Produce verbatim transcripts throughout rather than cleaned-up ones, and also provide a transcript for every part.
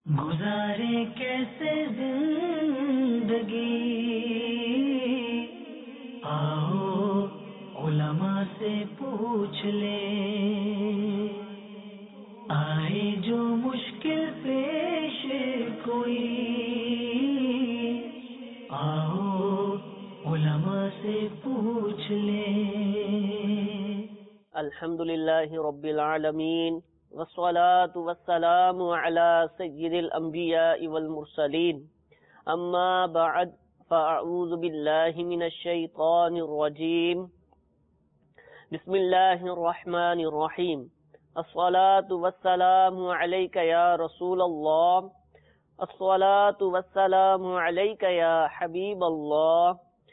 گزارے کیسے زندگی، آؤ علماء سے پوچھ لیں، آئے جو مشکل پیش کوئی، آؤ علماء سے پوچھ لیں۔ الحمدللہ رب العالمین والصلاة والسلام على سید الانبیاء والمرسلین، اما بعد فاعوذ باللہ من الشیطان الرجیم، بسم اللہ الرحمن الرحیم۔ الصلاة والسلام علیک یا رسول اللہ، الصلاة والسلام علیک یا حبیب اللہ،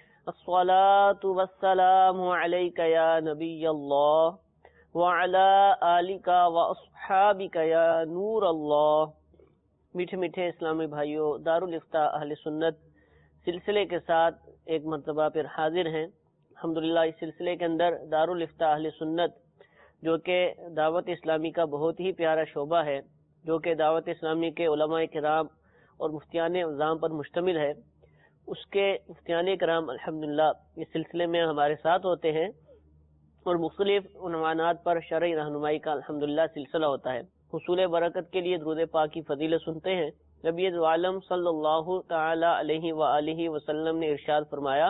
الصلاة والسلام علیک یا نبی اللہ، وَعَلَىٰ آلِكَ وَأَصْحَابِكَ يَا نور اللہ۔ میٹھے میٹھے اسلامی بھائیوں، دارالافتاء اہل سنت سلسلے کے ساتھ ایک مرتبہ پھر حاضر ہیں۔ الحمدللہ اس سلسلے کے اندر دارالافتاء اہل سنت جو کہ دعوت اسلامی کا بہت ہی پیارا شعبہ ہے، جو کہ دعوت اسلامی کے علماء کرام اور مفتیان اعظام پر مشتمل ہے، اس کے مفتیان کرام الحمدللہ اس سلسلے میں ہمارے ساتھ ہوتے ہیں اور مختلف عنوانات پر شرعی رہنمائی کا الحمدللہ سلسلہ ہوتا ہے۔ حصول برکت کے لیے درود پاک کی فضیلت سنتے ہیں۔ نبی عالم صلی اللہ تعالی علیہ وآلہ وسلم نے ارشاد فرمایا،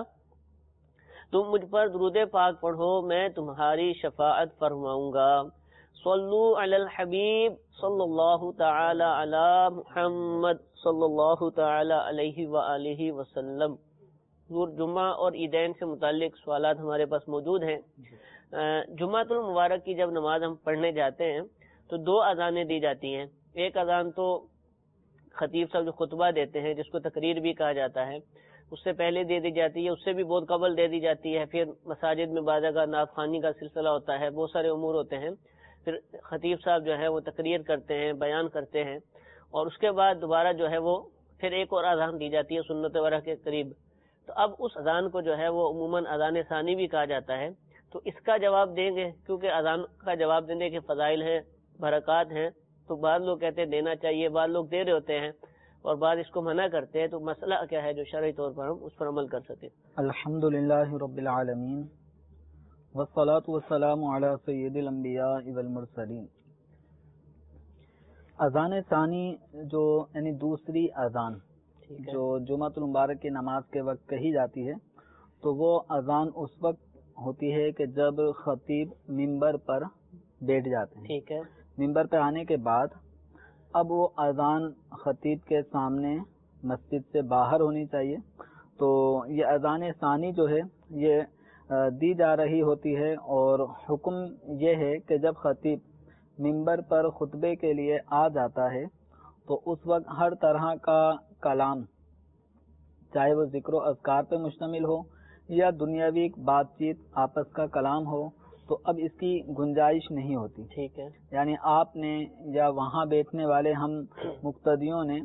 تم مجھ پر درود پاک پڑھو میں تمہاری شفاعت فرماؤں گا۔ صلو علی الحبیب صلی اللہ تعالی علی محمد صلی اللہ تعالی علیہ وآلہ وسلم۔ جمعہ اور عیدین سے متعلق سوالات ہمارے پاس موجود ہیں۔ جمعۃ المبارک کی جب نماز ہم پڑھنے جاتے ہیں تو دو اذانیں دی جاتی ہیں۔ ایک اذان تو خطیب صاحب جو خطبہ دیتے ہیں، جس کو تقریر بھی کہا جاتا ہے، اس سے پہلے دے دی جاتی ہے، اس سے بھی بہت قبل دے دی جاتی ہے۔ پھر مساجد میں بعض جگہ نعت خوانی کا سلسلہ ہوتا ہے، بہت سارے امور ہوتے ہیں۔ پھر خطیب صاحب جو ہے وہ تقریر کرتے ہیں، بیان کرتے ہیں، اور اس کے بعد دوبارہ جو ہے وہ پھر ایک اور اذان دی جاتی ہے سنت وغیرہ کے قریب۔ تو اب اس اذان کو جو ہے وہ عموماً اذان ثانی بھی کہا جاتا ہے۔ تو اس کا جواب دیں گے، کیونکہ اذان کا جواب دینے کے فضائل ہیں، برکات ہیں، تو بعض لوگ کہتے ہیں دینا چاہیے، بعض لوگ دے رہے ہوتے ہیں اور بعض اس کو منع کرتے ہیں۔ تو مسئلہ کیا ہے جو شرعی طور پر ہم اس پر عمل کر سکیں؟ الحمدللہ رب العالمین والصلاة والسلام علی سید الانبیاء والمرسلین۔ اذان ثانی جو یعنی دوسری اذان جو جمعۃ المبارک کی نماز کے وقت کہی جاتی ہے، تو وہ اذان اس وقت ہوتی ہے کہ جب خطیب ممبر پر بیٹھ جاتے ہیں۔ ٹھیک ہے۔ ممبر پہ آنے کے بعد اب وہ اذان خطیب کے سامنے مسجد سے باہر ہونی چاہیے۔ تو یہ اذان ثانی جو ہے یہ دی جا رہی ہوتی ہے، اور حکم یہ ہے کہ جب خطیب ممبر پر خطبے کے لیے آ جاتا ہے تو اس وقت ہر طرح کا کلام، چاہے وہ ذکر و اذکار پہ مشتمل ہو یا دنیاوی بات چیت آپس کا کلام ہو، تو اب اس کی گنجائش نہیں ہوتی۔ ٹھیک ہے۔ یعنی آپ نے یا وہاں بیٹھنے والے ہم مقتدیوں نے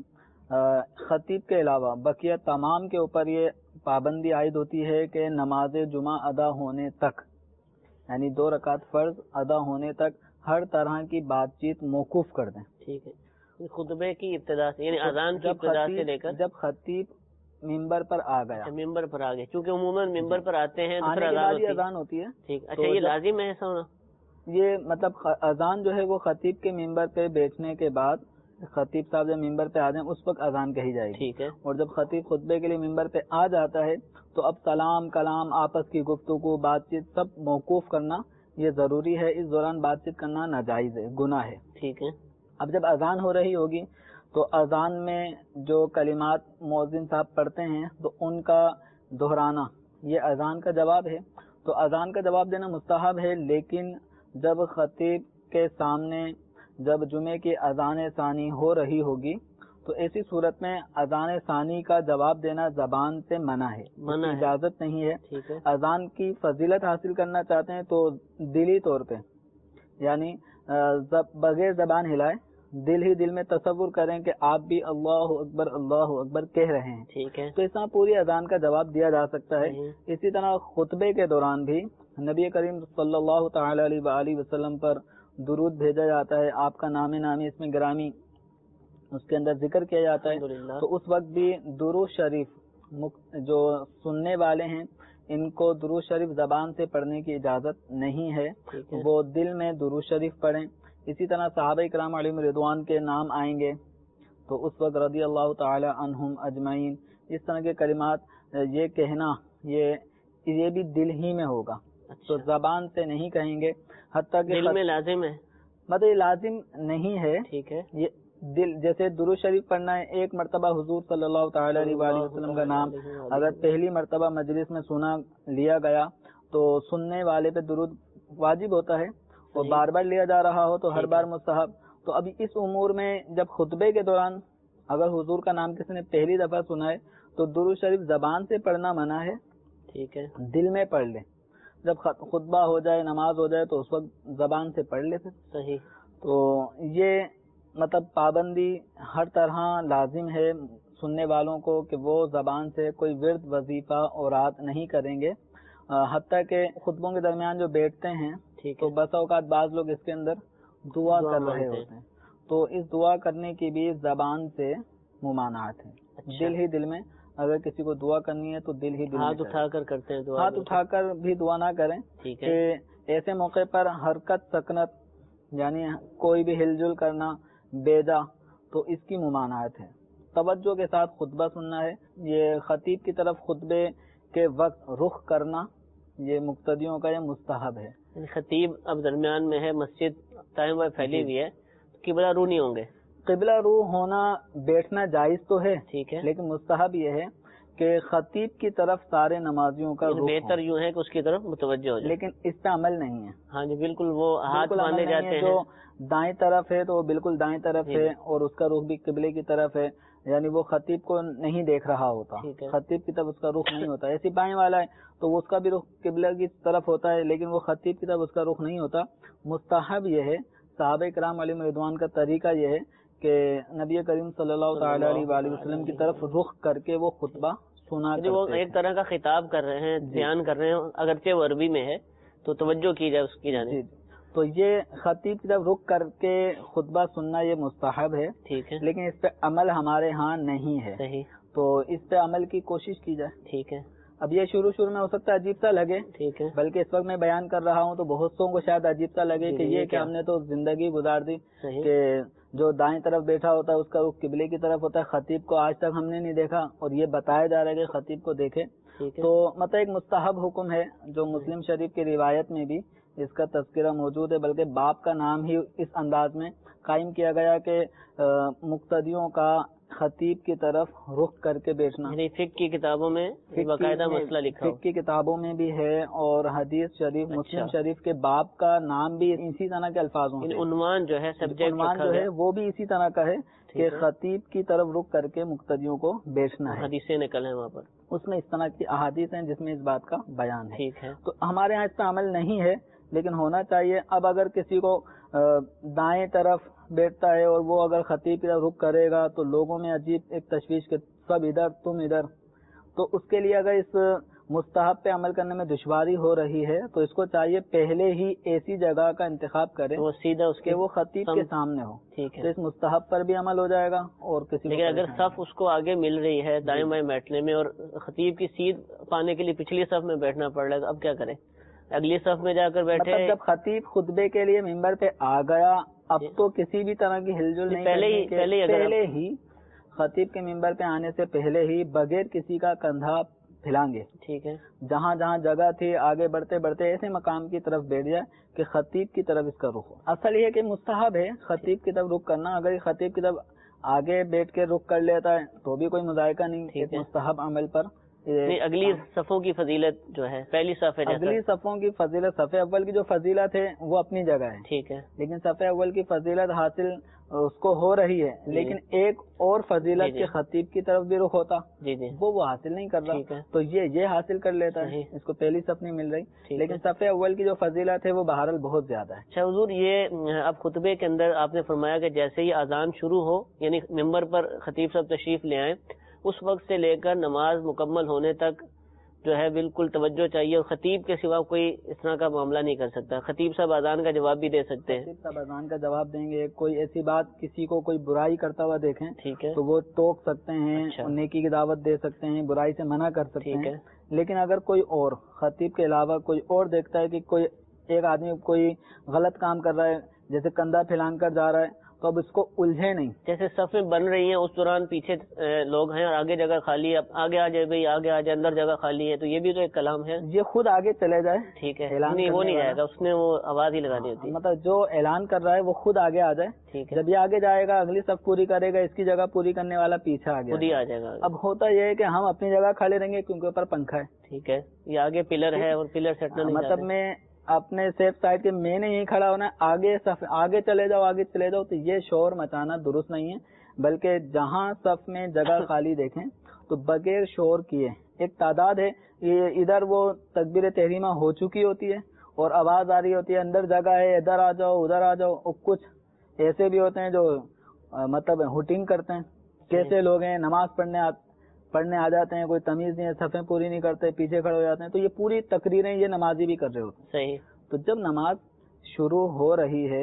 خطیب کے علاوہ بقیہ تمام کے اوپر یہ پابندی عائد ہوتی ہے کہ نماز جمعہ ادا ہونے تک، یعنی دو رکعت فرض ادا ہونے تک ہر طرح کی بات چیت موقوف کر دیں۔ ٹھیک ہے۔ خطبے کی ابتدا سے، یعنی اذان کی ابتدا سے لے کر جب خطیب ممبر پر آ گیا، ممبر پر آ گئے، کیونکہ عموماً ممبر پر آتے ہیں آنے کے بعد یہ اذان ہوتی ہے۔ ٹھیک، اچھا یہ لازم ہے ایسا ہونا؟ یہ مطلب اذان جو ہے وہ خطیب کے ممبر پہ بیٹھنے کے بعد، خطیب صاحب جب ممبر پہ آ جائیں اس وقت اذان کہی جائے گی۔ ٹھیک ہے۔ اور جب خطیب خطبے کے لیے ممبر پہ آ جاتا ہے تو اب سلام کلام آپس کی گفتگو بات چیت سب موقوف کرنا یہ ضروری ہے۔ اس دوران بات چیت کرنا ناجائز ہے، گناہ ہے۔ ٹھیک ہے۔ اب جب اذان ہو رہی ہوگی تو اذان میں جو کلمات مؤذن صاحب پڑھتے ہیں تو ان کا دہرانا یہ اذان کا جواب ہے۔ تو اذان کا جواب دینا مستحب ہے، لیکن جب خطیب کے سامنے جب جمعے کی اذان ثانی ہو رہی ہوگی تو ایسی صورت میں اذان ثانی کا جواب دینا زبان سے منع ہے، منع ہے، اجازت نہیں ہے۔ ٹھیک ہے۔ اذان کی فضیلت حاصل کرنا چاہتے ہیں تو دلی طور پہ، یعنی بغیر زبان ہلائے دل ہی دل میں تصور کریں کہ آپ بھی اللہ اکبر اللہ اکبر کہہ رہے ہیں، ٹھیک ہے، تو اس طرح پوری اذان کا جواب دیا جا سکتا ہے۔ اسی طرح خطبے کے دوران بھی نبی کریم صلی اللہ تعالی علیہ وآلہ وسلم پر درود بھیجا جاتا ہے، آپ کا نام نامی اس میں گرامی اس کے اندر ذکر کیا جاتا ہے، الحمدللہ۔ تو اس وقت بھی درود شریف جو سننے والے ہیں ان کو درود شریف زبان سے پڑھنے کی اجازت نہیں ہے، وہ دل میں درود شریف پڑھیں۔ اسی طرح صحابہ کرام علیہم رضوان کے نام آئیں گے تو اس وقت رضی اللہ تعالی عنہم اجمعین اس طرح کے کلمات یہ کہنا یہ یہ بھی دل ہی میں ہوگا، تو زبان سے نہیں کہیں گے، حتیٰ کہ دل میں لازم ہے، مطلب یہ لازم نہیں ہے، ٹھیک ہے، یہ دل جیسے درود شریف پڑھنا ہے، ایک مرتبہ حضور صلی اللہ تعالی علیہ وآلہ وسلم کا نام اگر پہلی مرتبہ مجلس میں سنا لیا گیا تو سننے والے پہ درود واجب ہوتا ہے، اور بار بار لیا جا رہا ہو تو ہر بار مستحب۔ تو ابھی اس امور میں جب خطبے کے دوران اگر حضور کا نام کسی نے پہلی دفعہ سنا ہے تو درود شریف زبان سے پڑھنا منع ہے، ٹھیک ہے، دل میں پڑھ لیں، جب خطبہ ہو جائے نماز ہو جائے تو اس وقت زبان سے پڑھ لے پھر۔ صحیح۔ تو یہ مطلب پابندی ہر طرح لازم ہے سننے والوں کو کہ وہ زبان سے کوئی ورد وظیفہ اوراد نہیں کریں گے، حتیٰ کہ خطبوں کے درمیان جو بیٹھتے ہیں تو بس اوقات بعض لوگ اس کے اندر دعا کر رہے ہوتے ہیں، تو اس دعا کرنے کی بھی زبان سے ممانعت ہے۔ دل ہی دل میں اگر کسی کو دعا کرنی ہے تو دل ہی دل میں ہاتھ اٹھا کر کرتے ہیں دعا، ہاتھ اٹھا کر بھی دعا نہ کریں، کہ ایسے موقع پر حرکت سکنت یعنی کوئی بھی ہل جل کرنا بیجا تو اس کی ممانعت ہے۔ توجہ کے ساتھ خطبہ سننا ہے، یہ خطیب کی طرف خطبے کے وقت رخ کرنا یہ مقتدیوں کا یہ مستحب ہے۔ خطیب اب درمیان میں ہے، مسجد ٹائم وائز پھیلی ہوئی ہے، قبلہ رو نہیں ہوں گے، قبلہ رو ہونا بیٹھنا جائز تو ہے، ٹھیک ہے، لیکن مستحب یہ ہے کہ خطیب کی طرف سارے نمازیوں کا رخ بہتر یوں ہے کہ اس کی طرف متوجہ ہو جائے، لیکن اس پہ عمل نہیں ہے۔ ہاں جی بالکل، وہ ہاتھ باندھے جاتے ہیں، جو دائیں طرف ہے تو وہ بالکل دائیں طرف ہے اور اس کا رخ بھی قبلے کی طرف ہے، یعنی وہ خطیب کو نہیں دیکھ رہا ہوتا، خطیب کی طرف اس کا رخ نہیں ہوتا۔ ایسی بائیں والا ہے تو اس کا بھی رخ قبلہ کی طرف ہوتا ہے لیکن وہ خطیب کی طرف اس کا رخ نہیں ہوتا۔ مستحب یہ ہے، صحابہ کرام علیہ رضوان کا طریقہ یہ ہے کہ نبی کریم صلی اللہ تعالی علیہ وآلہ وسلم کی طرف رخ کر کے وہ خطبہ سنا کرتے وہ ہیں۔ ایک طرح کا خطاب کر رہے ہیں، بیان کر رہے ہیں، اگرچہ وہ عربی میں ہے تو توجہ کی جائے اس کی جانب۔ تو یہ خطیب کی طرف رخ کر کے خطبہ سننا یہ مستحب ہے، ٹھیک ہے، لیکن اس پہ عمل ہمارے ہاں نہیں ہے، صحیح، تو اس پہ عمل کی کوشش کی جائے۔ ٹھیک ہے۔ اب یہ شروع شروع میں ہو سکتا ہے عجیب سا لگے، ٹھیک ہے، بلکہ اس وقت میں بیان کر رہا ہوں تو بہت سو کو شاید عجیب سا لگے کہ یہ کہ ہم نے تو زندگی گزار دی کہ جو دائیں طرف بیٹھا ہوتا ہے اس کا رخ قبلے کی طرف ہوتا ہے، خطیب کو آج تک ہم نے نہیں دیکھا اور یہ بتایا جا رہا ہے کہ خطیب کو دیکھے۔ تو مطلب ایک مستحب حکم ہے جو مسلم شریف کی روایت میں بھی اس کا تذکرہ موجود ہے، بلکہ باپ کا نام ہی اس انداز میں قائم کیا گیا کہ مقتدیوں کا خطیب کی طرف رخ کر کے بیٹھنا، یعنی فقہ کی کتابوں میں باقاعدہ مسئلہ لکھا ہو، فقہ کی کتابوں میں بھی ہے اور حدیث شریف مسلم شریف کے باپ کا نام بھی اسی طرح کے الفاظوں سے، عنوان جو ہے سبجیکٹ عنوان جو ہے وہ بھی اسی طرح کا ہے کہ خطیب کی طرف رخ کر کے مقتدیوں کو بیٹھنا ہے۔ حدیثیں نقل ہیں وہاں پر، اس میں اس طرح کی احادیث ہیں جس میں اس بات کا بیان ہے۔ ٹھیک ہے، تو ہمارے ہاں اس پہ عمل نہیں ہے لیکن ہونا چاہیے۔ اب اگر کسی کو دائیں طرف بیٹھتا ہے اور وہ اگر خطیب کی طرف رخ کرے گا تو لوگوں میں عجیب ایک تشویش کہ سب ادھر تم ادھر، تو اس کے لیے اگر اس مستحب پہ عمل کرنے میں دشواری ہو رہی ہے تو اس کو چاہیے پہلے ہی ایسی جگہ کا انتخاب کرے وہ سیدھا اس کہ وہ خطیب کے سامنے ہو، ٹھیک ہے، تو اس مستحب پر بھی عمل ہو جائے گا اور کسی لیکن اگر صف اس کو آگے مل رہی ہے دائیں بائیں بیٹھنے میں اور خطیب کی سیدھ پانے کے لیے پچھلی صف میں بیٹھنا پڑ رہا ہے تو اب کیا کرے؟ اگلی صف میں جا کر بیٹھے، مطلب جب خطیب خطبے کے لیے ممبر پہ آ گیا اب تو کسی بھی طرح کی ہل جل نہیں، پہلے ہی پہلے پہلے ہی خطیب کے ممبر پہ آنے سے پہلے ہی بغیر کسی کا کندھا پھیلانگے، ٹھیک ہے، جہاں جہاں جگہ تھی آگے بڑھتے بڑھتے ایسے مقام کی طرف بیٹھ جائے کہ خطیب کی طرف اس کا رخ ہو۔ اصل یہ کہ مستحب ہے خطیب کی طرف رخ کرنا، اگر خطیب کی طرف آگے بیٹھ کے رخ کر لیتا ہے تو بھی کوئی مذائقہ نہیں، ایک مستحب عمل پر۔ اگلی صفوں کی فضیلت جو ہے پہلی صف ہے، اگلی صفوں کی فضیلت، صف اول کی جو فضیلت ہے وہ اپنی جگہ ہے، ٹھیک ہے، لیکن صف اول کی فضیلت حاصل اس کو ہو رہی ہے، لیکن ایک اور فضیلت کے خطیب کی طرف بھی رخ ہوتا جی جی وہ وہ حاصل نہیں کر رہا، تو یہ یہ حاصل کر لیتا ہے، اس کو پہلی صف نہیں مل رہی، لیکن صف اول کی جو فضیلت ہے وہ بہرحال بہت زیادہ ہے۔ اچھا حضور، یہ اب خطبے کے اندر آپ نے فرمایا کہ جیسے ہی اذان شروع ہو یعنی ممبر پر خطیب صاحب تشریف لے آئیں، اس وقت سے لے کر نماز مکمل ہونے تک جو ہے بالکل توجہ چاہیے، اور خطیب کے سوا کوئی اس طرح کا معاملہ نہیں کر سکتا. خطیب صاحب اذان کا جواب بھی دے سکتے ہیں. خطیب صاحب اذان کا جواب دیں گے. کوئی ایسی بات کسی کو کوئی برائی کرتا ہوا دیکھیں ٹھیک ہے تو وہ ٹوک سکتے ہیں، اچھا. نیکی کی دعوت دے سکتے ہیں، برائی سے منع کر سکتے ٹھیک ہیں. ہے لیکن اگر کوئی اور خطیب کے علاوہ کوئی اور دیکھتا ہے کہ کوئی ایک آدمی کوئی غلط کام کر رہا ہے، جیسے کندھا پھیلان کر جا رہا ہے، تو اب اس کو الجھے نہیں. جیسے صفیں بن رہی ہیں اس دوران پیچھے لوگ ہیں اور آگے جگہ خالی ہے، اب آگے آ جائے بھائی، آگے آ جائے، اندر جگہ خالی ہے، تو یہ بھی تو ایک کلام ہے. یہ خود آگے چلے جائے. ٹھیک ہے، اعلان نہیں وہ کرنے نہیں والا. جائے گا، اس نے وہ آواز ہی لگانی ہوتی ہے. مطلب جو اعلان کر رہا ہے وہ خود آگے آ جائے. ٹھیک ہے، جب یہ آگے جائے گا اگلی صف پوری کرے گا، اس کی جگہ پوری کرنے والا پیچھے آگے خود ہی آ جائے گا. اب ہوتا یہ ہے کہ ہم اپنی جگہ کھڑے رہیں گے کیونکہ اوپر پنکھا ہے. ٹھیک ہے، یہ آگے پلر ہے اور پلر سٹنا نہیں مطلب چاہتے. میں اپنے سیف سائڈ کے میں نے یہیں کھڑا ہونا ہے، آگے صف آگے چلے جاؤ آگے چلے جاؤ، تو یہ شور مچانا درست نہیں ہے. بلکہ جہاں صف میں جگہ خالی دیکھیں تو بغیر شور کیے ایک تعداد ہے، یہ ادھر وہ تکبیر تحریمہ ہو چکی ہوتی ہے اور آواز آ رہی ہوتی ہے اندر جگہ ہے، ادھر آ جاؤ ادھر آ جاؤ. اور کچھ ایسے بھی ہوتے ہیں جو مطلب ہوٹنگ کرتے ہیں. کیسے لوگ ہیں نماز پڑھنے آ پڑھنے آ جاتے ہیں، کوئی تمیز نہیں ہے، صفیں پوری نہیں کرتے، پیچھے کھڑے ہو جاتے ہیں. تو یہ پوری تقریریں یہ نمازی بھی کر رہے ہوتے ہیں. صحیح. تو جب نماز شروع ہو رہی ہے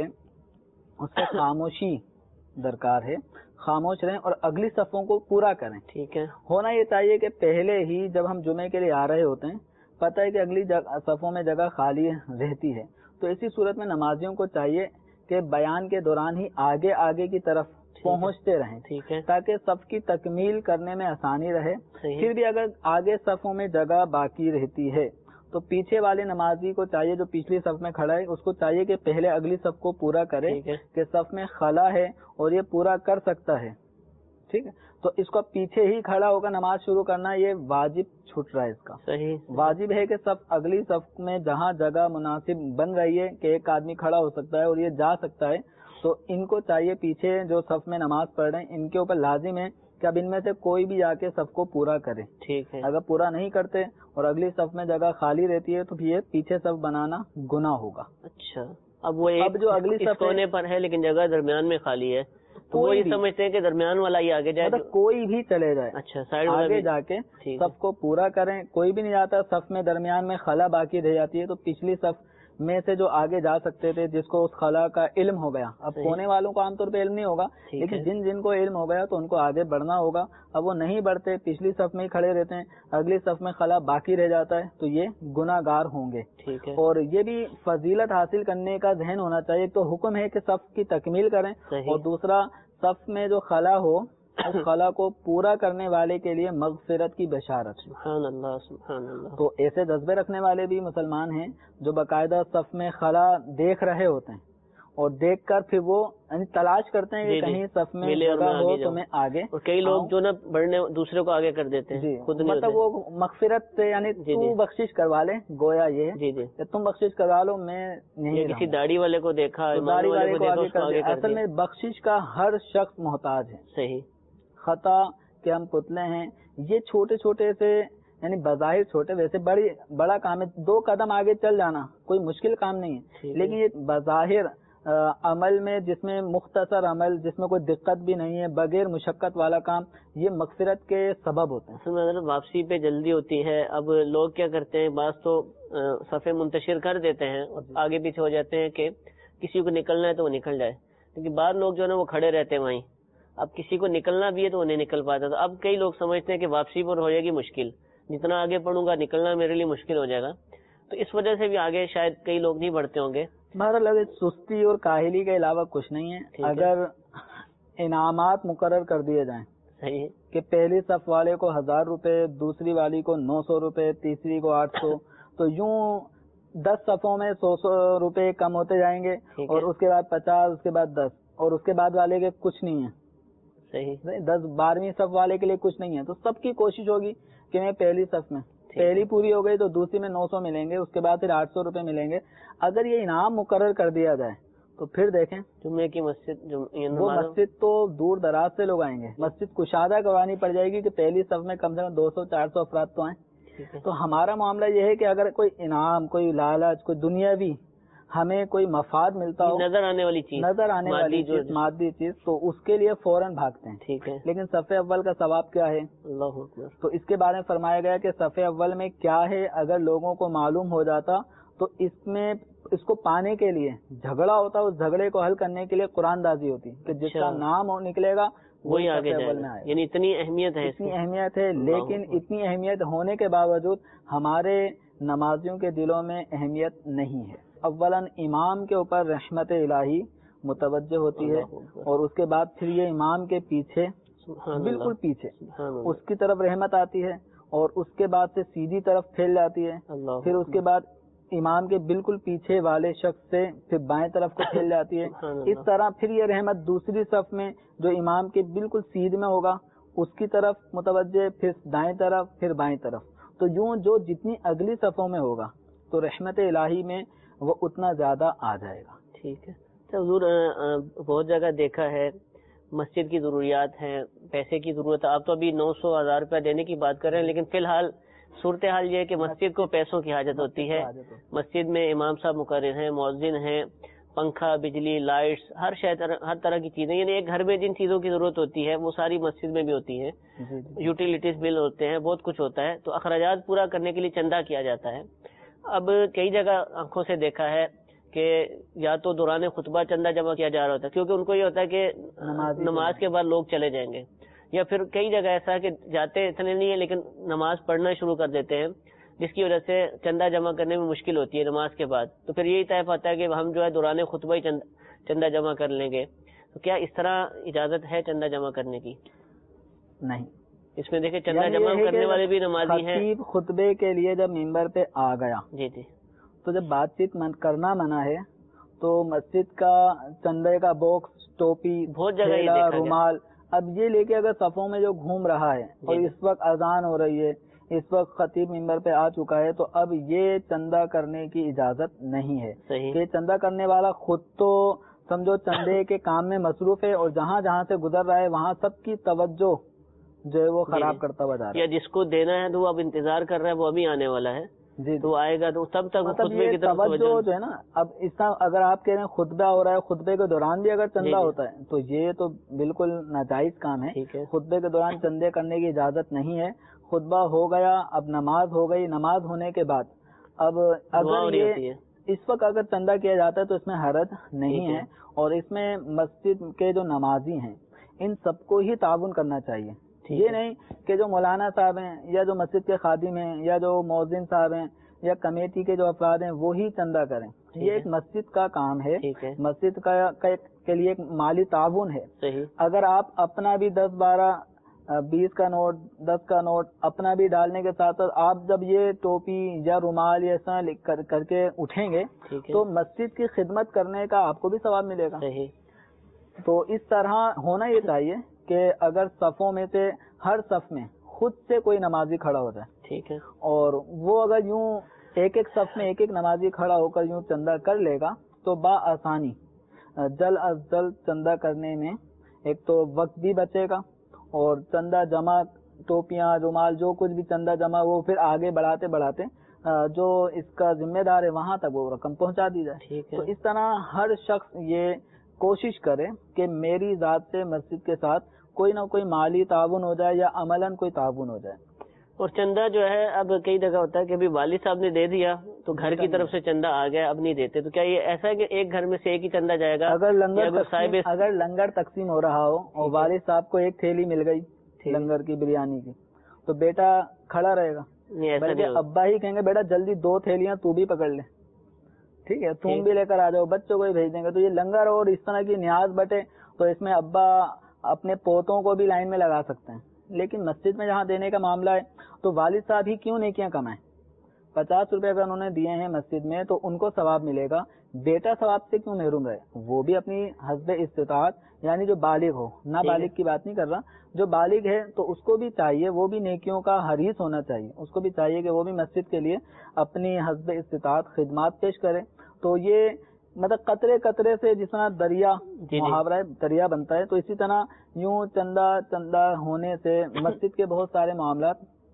اس سے خاموشی درکار ہے، خاموش رہیں اور اگلی صفوں کو پورا کریں. ٹھیک ہے. ہونا یہ چاہیے کہ پہلے ہی جب ہم جمعے کے لیے آ رہے ہوتے ہیں پتہ ہے کہ اگلی صفوں میں جگہ خالی رہتی ہے، تو اسی صورت میں نمازیوں کو چاہیے کہ بیان کے دوران ہی آگے آگے کی طرف پہنچتے رہیں. ٹھیک ہے، تاکہ صف کی تکمیل کرنے میں آسانی رہے. صحیح. پھر بھی اگر آگے صفوں میں جگہ باقی رہتی ہے تو پیچھے والے نمازی کو چاہیے جو پچھلی صف میں کھڑا ہے اس کو چاہیے کہ پہلے اگلی صف کو پورا کرے ٹھیک ہے. کہ صف میں خلا ہے اور یہ پورا کر سکتا ہے. ٹھیک ہے، تو اس کو پیچھے ہی کھڑا ہوگا نماز شروع کرنا یہ واجب چھوٹ رہا ہے. اس کا صحیح. واجب ہے کہ صف اگلی صف میں جہاں جگہ مناسب بن رہی ہے کہ ایک آدمی کھڑا ہو سکتا ہے اور یہ جا سکتا ہے، تو ان کو چاہیے پیچھے جو صف میں نماز پڑھ رہے ہیں ان کے اوپر لازم ہے کہ اب ان میں سے کوئی بھی آ کے صف کو پورا کرے. ٹھیک ہے. اگر پورا نہیں کرتے اور اگلی صف میں جگہ خالی رہتی ہے تو پھر یہ پیچھے صف بنانا گناہ ہوگا. اچھا، اب وہ ایک جو اگلی اس صف کونے پر ہے لیکن جگہ درمیان میں خالی ہے، تو وہ یہ سمجھتے ہیں کہ درمیان والا ہی آگے جائے. مطلب کوئی بھی چلے جائے. اچھا، سائڈ والا آگے جا کے صف کو پورا کریں. کوئی بھی نہیں جاتا، صف میں درمیان میں خلا باقی رہ جاتی ہے تو پچھلی صف میں سے جو آگے جا سکتے تھے جس کو اس خلا کا علم ہو گیا، اب کونے والوں کو عام طور پہ علم نہیں ہوگا لیکن جن جن کو علم ہو گیا تو ان کو آگے بڑھنا ہوگا. اب وہ نہیں بڑھتے، پچھلی صف میں ہی کھڑے رہتے ہیں، اگلی صف میں خلا باقی رہ جاتا ہے تو یہ گناہ گار ہوں گے. ٹھیک ہے. اور یہ بھی فضیلت حاصل کرنے کا ذہن ہونا چاہیے. ایک تو حکم ہے کہ صف کی تکمیل کریں اور دوسرا صف میں جو خلا ہو اس خلا کو پورا کرنے والے کے لیے مغفرت کی بشارت. سبحان اللہ، سبحان اللہ. تو ایسے جذبے رکھنے والے بھی مسلمان ہیں جو باقاعدہ صف میں خلا دیکھ رہے ہوتے ہیں اور دیکھ کر پھر وہ یعنی تلاش کرتے ہیں کہ کہیں صف میں جگہ ہو تو میں آگے. اور کئی لوگ جو نا بڑھنے دوسرے کو آگے کر دیتے ہیں، خود نہیں مطلب وہ مغفرت سے یعنی تو بخشش کروا لے، گویا یہ جی جی تم بخشش کروا لو میں نہیں. کسی داڑھی والے کو دیکھا، داڑھی والے کو آگے کر دیا. اصل میں بخشش کا ہر شخص محتاج ہے. صحیح. خطا کے ہم پتلے ہیں، یہ چھوٹے چھوٹے سے یعنی بظاہر چھوٹے ویسے بڑی بڑا کام ہے. دو قدم آگے چل جانا کوئی مشکل کام نہیں ہے، لیکن یہ بظاہر عمل میں جس میں مختصر عمل جس میں کوئی دقت بھی نہیں ہے، بغیر مشقت والا کام، یہ مغفرت کے سبب ہوتے ہیں. مطلب واپسی پہ جلدی ہوتی ہے. اب لوگ کیا کرتے ہیں، بعض تو صفحے منتشر کر دیتے ہیں اور آگے پیچھے ہو جاتے ہیں کہ کسی کو نکلنا ہے تو وہ نکل جائے، لیکن بعض لوگ جو ہے نا وہ کھڑے رہتے ہیں وہیں. اب کسی کو نکلنا بھی ہے تو وہ نہیں نکل پاتا. تو اب کئی لوگ سمجھتے ہیں کہ واپسی پر ہو جائے گی مشکل، جتنا آگے پڑھوں گا نکلنا میرے لیے مشکل ہو جائے گا، تو اس وجہ سے بھی آگے شاید کئی لوگ نہیں بڑھتے ہوں گے. بہرحال سستی اور کاہلی کے علاوہ کچھ نہیں ہے. اگر انعامات مقرر کر دیے جائیں صحیح ہے کہ پہلی صف والے کو ہزار روپے، دوسری والی کو نو سو روپے، تیسری کو آٹھ سو، تو یوں دس صفوں میں سو سو روپے کم ہوتے جائیں گے اور اس کے بعد پچاس، اس کے بعد دس اور اس کے بعد والے کے کچھ نہیں ہے. صحیح. دس بارہویں صف والے کے لیے کچھ نہیں ہے تو سب کی کوشش ہوگی کہ میں پہلی صف میں، پہلی پوری ہو گئی تو دوسری میں نو سو ملیں گے، اس کے بعد پھر آٹھ سو روپے ملیں گے. اگر یہ انعام مقرر کر دیا جائے تو پھر دیکھیں جمعے کی مسجد وہ مسجد تو دور دراز سے لوگ آئیں گے. مسجد کشادہ کروانی پڑ جائے گی کہ پہلی صف میں کم سے کم دو سو چار سو افراد تو آئیں. تو ہمارا معاملہ یہ ہے کہ اگر کوئی انعام، کوئی لالچ، کوئی دنیاوی ہمیں کوئی مفاد ملتا ہو، نظر آنے والی چیز، نظر آنے والی جو چیز، مادی چیز، تو اس کے لیے فوراً بھاگتے ہیں. ٹھیک ہے. لیکن صف اول کا ثواب کیا ہے؟ اللہ اکبر. تو اس کے بارے میں فرمایا گیا کہ صف اول میں کیا ہے، اگر لوگوں کو معلوم ہو جاتا تو اس میں اس کو پانے کے لیے جھگڑا ہوتا، اس جھگڑے کو حل کرنے کے لیے قرآن دازی ہوتی کہ جس کا نام نکلے گا وہی آگے جائے گا. یعنی اتنی اہمیت ہے، اتنی اہمیت ہے. لیکن اتنی اہمیت ہونے کے باوجود ہمارے نمازیوں کے دلوں میں اہمیت نہیں ہے. اولاً امام کے اوپر رحمت الہی متوجہ ہوتی ہے، اور اس کے بعد پھر یہ امام کے پیچھے، بالکل پیچھے اس کی طرف رحمت آتی ہے، اور اس کے بعد سے سیدھی طرف پھیل جاتی ہے. پھر اس کے بعد امام کے بالکل پیچھے والے شخص سے پھر بائیں طرف کو پھیل جاتی ہے. اس طرح پھر یہ رحمت دوسری صف میں جو امام کے بالکل سیدھ میں ہوگا اس کی طرف متوجہ، پھر دائیں طرف، پھر بائیں طرف. تو یوں جو جتنی اگلی صفوں میں ہوگا تو رحمت الہی میں وہ اتنا زیادہ آ جائے گا. ٹھیک ہے. حضور بہت جگہ دیکھا ہے مسجد کی ضروریات ہیں، پیسے کی ضرورت ہے. آپ تو ابھی نو سو ہزار روپیہ دینے کی بات کر رہے ہیں، لیکن فی الحال صورتحال یہ ہے کہ مسجد کو پیسوں کی حاجت ہوتی ہے. مسجد میں امام صاحب مقرر ہیں، مؤذن ہیں، پنکھا، بجلی، لائٹس، ہر شہر ہر طرح کی چیزیں، یعنی ایک گھر میں جن چیزوں کی ضرورت ہوتی ہے وہ ساری مسجد میں بھی ہوتی ہیں. یوٹیلیٹیز بل ہوتے ہیں، بہت کچھ ہوتا ہے. تو اخراجات پورا کرنے کے لیے چندہ کیا جاتا ہے. اب کئی جگہ آنکھوں سے دیکھا ہے کہ یا تو دوران خطبہ چندہ جمع کیا جا رہا ہوتا ہے، کیونکہ ان کو یہ ہوتا ہے کہ نماز کے بعد لوگ چلے جائیں گے. یا پھر کئی جگہ ایسا ہے کہ جاتے اتنے نہیں ہیں لیکن نماز پڑھنا شروع کر دیتے ہیں، جس کی وجہ سے چندہ جمع کرنے میں مشکل ہوتی ہے نماز کے بعد. تو پھر یہی طے پاتا ہے کہ ہم جو ہے دوران خطبہ ہی چندہ جمع کر لیں گے. تو کیا اس طرح اجازت ہے چندہ جمع کرنے کی؟ نہیں. اس میں دیکھیں چندہ جمع کرنے والے بھی نمازی ہیں. خطیب خطبے کے لیے جب ممبر پہ آ گیا جی جی تو جب بات چیت کرنا منع ہے تو مسجد کا چندے کا باکس، ٹوپی، بہت جگہ رومال، اب یہ لے کے اگر صفوں میں جو گھوم رہا ہے اور اس وقت اذان ہو رہی ہے، اس وقت خطیب ممبر پہ آ چکا ہے، تو اب یہ چندہ کرنے کی اجازت نہیں ہے. کہ چندہ کرنے والا خود تو سمجھو چندے کے کام میں مصروف ہے، اور جہاں جہاں سے گزر رہا ہے وہاں سب کی توجہ جو ہے وہ خراب کرتا ہوا جا رہا ہے. یا جس کو دینا ہے تو وہ اب انتظار کر رہا ہے، وہ ابھی آنے والا ہے. جی تو آئے گا تو تب تک خطبے کی طرف توجہ جو ہے نا. اب اس کا اگر آپ کہہ رہے ہیں خطبہ ہو رہا ہے، خطبے کے دوران بھی اگر چندہ ہوتا ہے تو یہ تو بالکل ناجائز کام ہے. خطبے کے دوران چندے کرنے کی اجازت نہیں ہے. خطبہ ہو گیا، اب نماز ہو گئی، نماز ہونے کے بعد اب اگر یہ اس وقت اگر چندہ کیا جاتا ہے تو اس میں حرج نہیں ہے. اور اس میں مسجد کے جو نمازی ہیں ان سب کو ہی تعاون کرنا چاہیے. یہ نہیں کہ جو مولانا صاحب ہیں یا جو مسجد کے خادم ہیں یا جو مؤذن صاحب ہیں یا کمیٹی کے جو افراد ہیں وہی چندہ کریں. یہ ایک مسجد کا کام ہے، مسجد کا کے لیے ایک مالی تعاون ہے. اگر آپ اپنا بھی دس بارہ بیس کا نوٹ، دس کا نوٹ اپنا بھی ڈالنے کے ساتھ ساتھ آپ جب یہ ٹوپی یا رومال یا ایسا کر کے اٹھیں گے تو مسجد کی خدمت کرنے کا آپ کو بھی ثواب ملے گا. تو اس طرح ہونا یہ چاہیے کہ اگر صفوں میں سے ہر صف میں خود سے کوئی نمازی کھڑا ہو جائے، ٹھیک ہے، اور وہ اگر یوں ایک ایک صف میں ایک ایک نمازی کھڑا ہو کر یوں چندہ کر لے گا تو بآسانی جلد از جلد چندہ کرنے میں ایک تو وقت بھی بچے گا، اور چندہ جمع، ٹوپیاں، رومال، جو کچھ بھی چندہ جمع وہ پھر آگے بڑھاتے بڑھاتے جو اس کا ذمہ دار ہے وہاں تک وہ رقم پہنچا دی جائے. تو اس طرح ہر شخص یہ کوشش کرے کہ میری ذات سے مسجد کے ساتھ کوئی نہ کوئی مالی تعاون ہو جائے یا عملاً کوئی تعاون ہو جائے. اور چندہ جو ہے اب کئی جگہ ہوتا ہے کہ ابھی والد صاحب نے دے دیا تو گھر کی طرف سے چندہ آ گیا، اب نہیں دیتے. تو کیا یہ ایسا ہے کہ ایک گھر میں سے ایک ہی چندہ جائے گا؟ اگر لنگر تقسیم اگر لنگر تقسیم ہو رہا ہو اور والد صاحب کو ایک تھیلی مل گئی لنگر کی، بریانی کی، تو بیٹا کھڑا رہے گا؟ بلکہ ابا ہی کہیں گے بیٹا جلدی دو تھیلیاں تو بھی پکڑ لے، ٹھیک ہے، تم بھی لے کر آ جاؤ، بچوں کو بھی بھیج دیں گے. تو یہ لنگر اور اس طرح کی نیاز بٹے تو اس میں ابا اپنے پوتوں کو بھی لائن میں لگا سکتے ہیں. لیکن مسجد میں جہاں دینے کا معاملہ ہے تو والد صاحب ہی کیوں نیکیاں کمائیں؟ پچاس روپے اگر انہوں نے دیے ہیں مسجد میں تو ان کو ثواب ملے گا، بیٹا ثواب سے کیوں محروم رہے؟ وہ بھی اپنی حسب استطاعت، یعنی جو بالغ ہو، نہ بالغ کی بات نہیں کر رہا، جو بالغ ہے تو اس کو بھی چاہیے، وہ بھی نیکیوں کا حریص ہونا چاہیے، اس کو بھی چاہیے کہ وہ بھی مسجد کے لیے اپنی حسب استطاعت خدمات پیش کرے. تو یہ مطلب قطرے قطرے سے جس طرح دریا محاورہ دریا بنتا ہے، تو اسی طرح یوں چندہ چندہ ہونے سے مسجد کے بہت سارے معاملات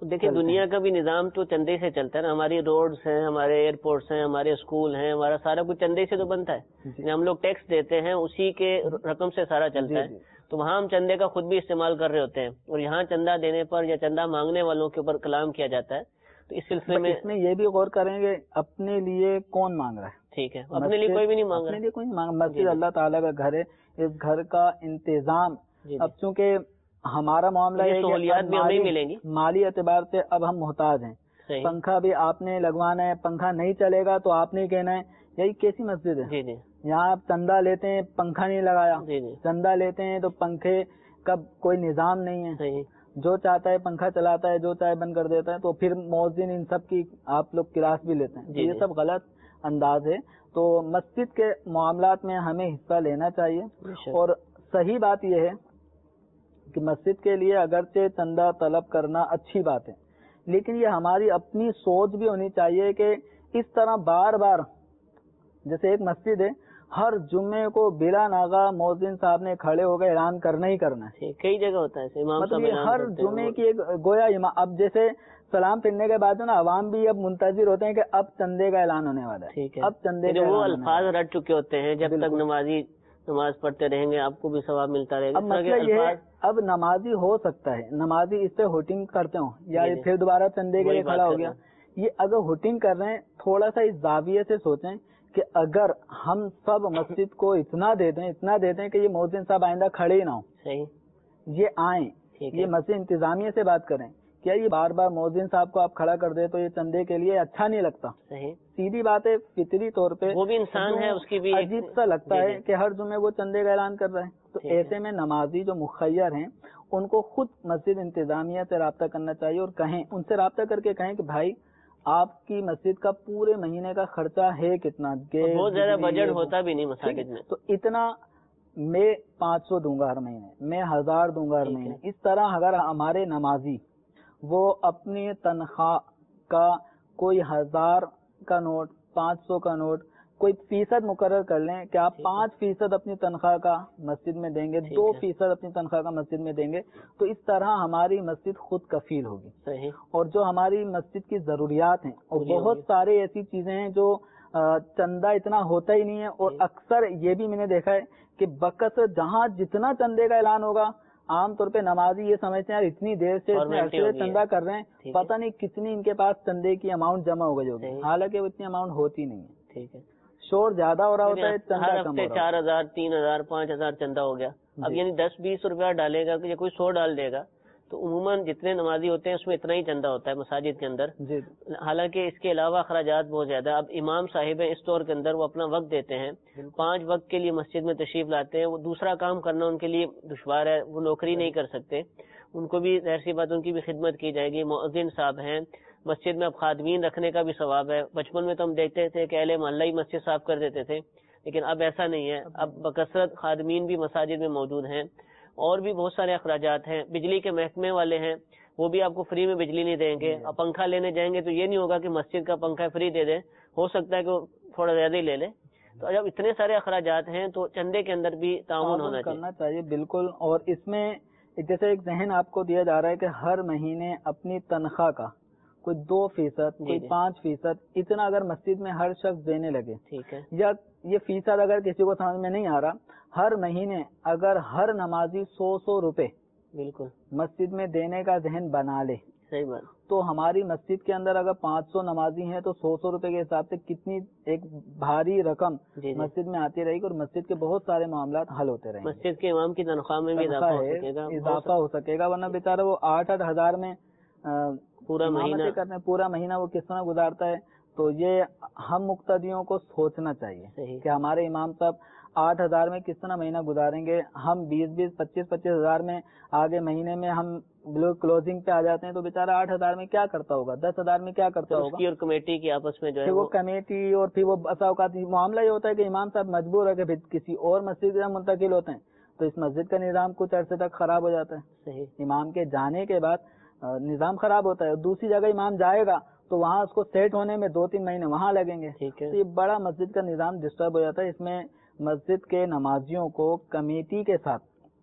دیکھیں دنیا کا بھی نظام تو چندے سے چلتا ہے نا. ہماری روڈز ہیں, ہمارے ایئرپورٹس ہیں, ہمارے اسکول ہیں, ہمارا سارا کچھ چندے سے تو بنتا ہے. ہم لوگ ٹیکس دیتے ہیں, اسی کے رقم سے سارا چلتا ہے. تو وہاں ہم چندے کا خود بھی استعمال کر رہے ہوتے ہیں, اور یہاں چندہ دینے پر یا چندہ مانگنے والوں کے اوپر کلام کیا جاتا ہے. تو اس سلسلے میں اس میں یہ بھی غور کریں گے اپنے لیے کون مانگ رہا ہے. ٹھیک ہے, اپنے لیے کوئی بھی نہیں مانگ رہا. اپنے لیے کوئی نہیں مانگ. مسجد اللہ تعالیٰ کا گھر ہے, اس گھر کا انتظام اب چونکہ ہمارا معاملہ ہے سہولیات بھی ہمیں ملیں گی, مالی اعتبار سے اب ہم محتاج ہیں. پنکھا بھی آپ نے لگوانا ہے, پنکھا نہیں چلے گا تو آپ نے کہنا ہے یہی کیسی مسجد ہے. جی جی یہاں آپ چندہ لیتے ہیں, پنکھا نہیں لگایا. جی جی چندہ لیتے ہیں تو پنکھے کا کوئی نظام نہیں ہے. صحیح, جو چاہتا ہے پنکھا چلاتا ہے, جو چاہے بند کر دیتا ہے. تو پھر مؤذن ان سب کی آپ لوگ کلاس بھی لیتے ہیں. یہ سب غلط انداز ہے. تو مسجد کے معاملات میں ہمیں حصہ لینا چاہیے. اور صحیح بات یہ ہے کہ مسجد کے لیے اگرچہ چندہ طلب کرنا اچھی بات ہے, لیکن یہ ہماری اپنی سوچ بھی ہونی چاہیے کہ اس طرح بار بار, جیسے ایک مسجد ہے, ہر جمعے کو بلا ناغہ مؤذن صاحب نے کھڑے ہو گئے اعلان کرنا ہی کرنا ہے. کئی جگہ ہوتا ہے امام مطلب یہ ہر جمعے کی ایک گویا اب جیسے سلام پھرنے کے بعد نا عوام بھی اب منتظر ہوتے ہیں کہ اب چندے کا اعلان ہونے والا ہے. اب چندے کا وہ الفاظ رٹ چکے ہوتے ہیں, جب تک نمازی نماز پڑھتے رہیں گے آپ کو بھی ثواب ملتا رہے گا. اب مسئلہ یہ ہے, اب نمازی ہو سکتا ہے نمازی اس سے ہوٹنگ کرتے ہوں یا پھر دوبارہ چندے کے لیے کھڑا ہو گیا. یہ اگر ہوٹنگ کر رہے ہیں تھوڑا سا اس زاویے سے سوچیں کہ اگر ہم سب مسجد کو اتنا دے دیں اتنا دے دیں کہ یہ مؤذن صاحب آئندہ کھڑے ہی نہ ہوں, صحیح, یہ آئیں, یہ مسجد انتظامیہ سے بات کریں. کیا یہ بار بار مؤذن صاحب کو آپ کھڑا کر دیں تو یہ چندے کے لیے اچھا نہیں لگتا. صحیح, سیدھی بات ہے, فطری طور پہ وہ بھی انسان ہے, اس کی بھی عجیب سا لگتا ہے کہ ہر جمعے وہ چندے کا اعلان کر رہے ہیں. تو ایسے میں نمازی جو مخیر ہیں ان کو خود مسجد انتظامیہ سے رابطہ کرنا چاہیے اور کہیں, ان سے رابطہ کر کے کہیں کہ بھائی آپ کی مسجد کا پورے مہینے کا خرچہ ہے کتنا. بہت زیادہ بجٹ ہوتا بھی نہیں مساجد میں, تو اتنا میں پانچ سو دوں گا ہر مہینے, میں ہزار دوں گا ہر مہینے. اس طرح اگر ہمارے نمازی وہ اپنی تنخواہ کا کوئی ہزار کا نوٹ, پانچ سو کا نوٹ, کوئی فیصد مقرر کر لیں کہ آپ پانچ فیصد اپنی تنخواہ کا مسجد میں دیں گے, دو فیصد اپنی تنخواہ کا مسجد میں دیں گے, تو اس طرح ہماری مسجد خود کفیل ہوگی. اور جو ہماری مسجد کی ضروریات ہیں, اور بہت سارے ایسی چیزیں ہیں جو چندہ اتنا ہوتا ہی نہیں ہے. اور اکثر یہ بھی میں نے دیکھا ہے کہ بکثرت جہاں جتنا چندے کا اعلان ہوگا عام طور پہ نمازی یہ سمجھتے ہیں یار اتنی دیر سے اتنے عرصے سے چندہ کر رہے ہیں, پتہ نہیں کتنی ان کے پاس چندے کی اماؤنٹ جمع ہو گئی ہوگی, حالانکہ وہ اتنی اماؤنٹ ہوتی نہیں ہے. ٹھیک ہے, شور زیادہ ہو رہا ہوتا ہے, چندہ کم ہو رہا. چار ہزار تین ہزار پانچ ہزار چندہ ہو گیا, اب یعنی دس بیس روپیہ ڈالے گا کہ کوئی سو ڈال دے گا, تو عموماً جتنے نمازی ہوتے ہیں اس میں اتنا ہی چندہ ہوتا ہے مساجد کے اندر. حالانکہ اس کے علاوہ اخراجات بہت زیادہ. اب امام صاحب ہیں اس دور کے اندر, وہ اپنا وقت دیتے ہیں, پانچ وقت کے لیے مسجد میں تشریف لاتے ہیں. وہ دوسرا کام کرنا ان کے لیے دشوار ہے, وہ نوکری نہیں کر سکتے. ان کو بھی ظاہر سی بات ان کی بھی خدمت کی جائے گی. مؤذن صاحب ہیں مسجد میں, اب خادمین رکھنے کا بھی ثواب ہے. بچپن میں تو ہم دیکھتے تھے کہ اہل محلہ ہی مسجد صاف کر دیتے تھے, لیکن اب ایسا نہیں ہے. اب بکثرت خادمین بھی مساجد میں موجود ہیں. اور بھی بہت سارے اخراجات ہیں. بجلی کے محکمے والے ہیں, وہ بھی آپ کو فری میں بجلی نہیں دیں گے. اب پنکھا لینے جائیں گے تو یہ نہیں ہوگا کہ مسجد کا پنکھا فری دے دیں, ہو سکتا ہے کہ وہ تھوڑا زیادہ ہی لے لے. تو جب اتنے سارے اخراجات ہیں تو چندے کے اندر بھی تعاون ہونا کرنا چاہیے. بالکل. اور اس میں جیسے ایک ذہن آپ کو دیا جا رہا ہے کہ ہر مہینے اپنی تنخواہ کا کوئی دو فیصد کوئی پانچ فیصد اتنا اگر مسجد میں ہر شخص دینے لگے, ٹھیک ہے, یا یہ فیصد اگر کسی کو سمجھ میں نہیں آ رہا, ہر مہینے اگر ہر نمازی سو سو روپے بالکل مسجد میں دینے کا ذہن بنا لے, صحیح بات, تو ہماری مسجد کے اندر اگر پانچ سو نمازی ہیں تو سو سو روپے کے حساب سے کتنی ایک بھاری رقم مسجد میں آتی رہے گی, اور مسجد کے بہت سارے معاملات حل ہوتے رہیں گے. مسجد کے امام کی تنخواہ میں بھی اضافہ ہو سکے گا, اضافہ ہو سکے گا, ورنہ بیچارہ وہ آٹھ آٹھ ہزار میں پورا مہینہ کرنے پورا مہینہ وہ کس طرح گزارتا ہے. تو یہ ہم مقتدیوں کو سوچنا چاہیے کہ ہمارے امام صاحب آٹھ ہزار میں کس طرح مہینہ گزاریں گے. ہم بیس بیس پچیس پچیس ہزار میں آگے مہینے میں ہم لوگ کلوزنگ پہ آ جاتے ہیں, تو بیچارہ آٹھ ہزار میں کیا کرتا ہوگا, دس ہزار میں کیا کرتا ہوگا. اور کمیٹی کی آپس میں جو ہے وہ کمیٹی, اور پھر وہ بسا اوقات معاملہ یہ ہوتا ہے کہ امام صاحب مجبور ہے کہ کسی اور مسجد میں منتقل ہوتے ہیں, تو اس مسجد کا نظام کچھ عرصے تک خراب ہو جاتا ہے. صحیح, امام کے جانے کے بعد نظام خراب ہوتا ہے. دوسری جگہ امام جائے گا تو وہاں اس کو سیٹ ہونے میں دو تین مہینے وہاں لگیں گے. ٹھیک ہے, یہ بڑا مسجد کا نظام ڈسٹرب ہو جاتا ہے. اس میں مسجد کے نمازیوں کو کمیٹی کے ساتھ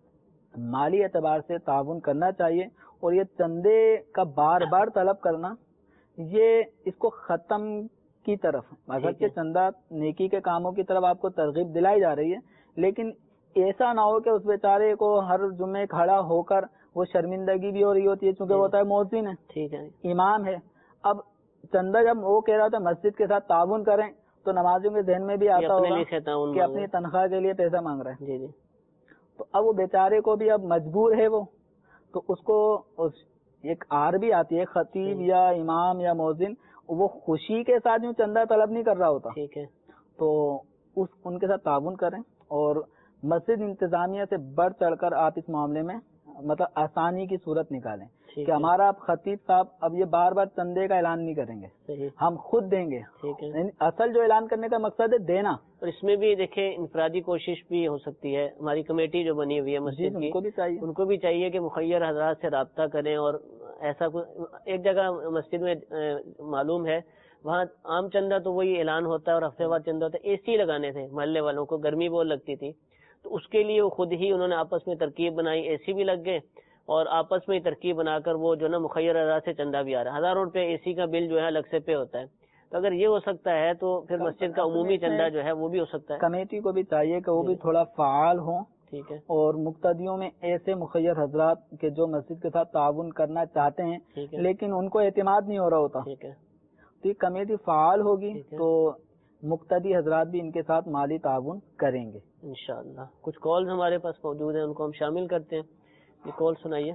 مالی اعتبار سے تعاون کرنا چاہیے. اور یہ چندے کا بار بار طلب کرنا یہ اس کو ختم کی طرف, اگر کہ چندہ نیکی کے کاموں کی طرف آپ کو ترغیب دلائی جا رہی ہے, لیکن ایسا نہ ہو کہ اس بیچارے کو ہر جمعے کھڑا ہو کر وہ شرمندگی بھی ہو رہی ہوتی ہے, چونکہ وہ ہوتا ہے مؤذن ہے, ٹھیک ہے, امام ہے. اب چندہ جب وہ کہہ رہا تھا مسجد کے ساتھ تعاون کریں تو نمازیوں کے ذہن میں بھی آتا ہوگا کہ اپنی تنخواہ کے لیے پیسہ مانگ رہے ہیں. جی جی. تو اب وہ بیچارے کو بھی اب مجبور ہے وہ, تو اس کو ایک آر بھی آتی ہے, خطیب یا امام یا مؤذن وہ خوشی کے ساتھ یوں چندہ طلب نہیں کر رہا ہوتا, ٹھیک ہے, تو اس ان کے ساتھ تعاون کریں. اور مسجد انتظامیہ سے بڑھ چڑھ کر آپ اس معاملے میں مطلب آسانی کی صورت نکالیں کہ ہمارا اب خطیب صاحب اب یہ بار بار چندے کا اعلان نہیں کریں گے, ہم خود دیں گے. اصل جو اعلان کرنے کا مقصد ہے دینا. اور اس میں بھی دیکھیں انفرادی کوشش بھی ہو سکتی ہے. ہماری کمیٹی جو بنی ہوئی ہے مسجد کی, ان کو بھی چاہیے ان کو بھی چاہیے کہ مخیر حضرات سے رابطہ کریں. اور ایسا ایک جگہ مسجد میں معلوم ہے وہاں عام چندہ تو وہی اعلان ہوتا ہے اور ہفتے بعد چندہ ہوتا ہے. اے سی لگانے تھے محلے والوں کو, گرمی بہت لگتی تھی, تو اس کے لیے وہ خود ہی انہوں نے آپس میں ترکیب بنائی, اے سی بھی لگ گئے اور آپس میں ترکیب بنا کر وہ جو نا مخیر حضرات سے چندہ بھی آ رہا ہے. ہزاروں روپے اے سی کا بل جو ہے الگ سے پے ہوتا ہے. تو اگر یہ ہو سکتا ہے تو پھر مسجد کا عمومی چندہ جو ہے وہ بھی ہو سکتا ہے. کمیٹی کو بھی چاہیے کہ وہ بھی تھوڑا فعال ہوں, ٹھیک ہے, اور مقتدیوں میں ایسے مخیر حضرات کے جو مسجد کے ساتھ تعاون کرنا چاہتے ہیں لیکن ان کو اعتماد نہیں ہو رہا ہوتا, ٹھیک ہے, تو یہ کمیٹی فعال ہوگی تو مقتدی حضرات بھی ان کے ساتھ مالی تعاون کریں گے انشاءاللہ. کچھ کالز ہمارے پاس موجود ہیں, ان کو ہم شامل کرتے ہیں. یہ کال سنائیے.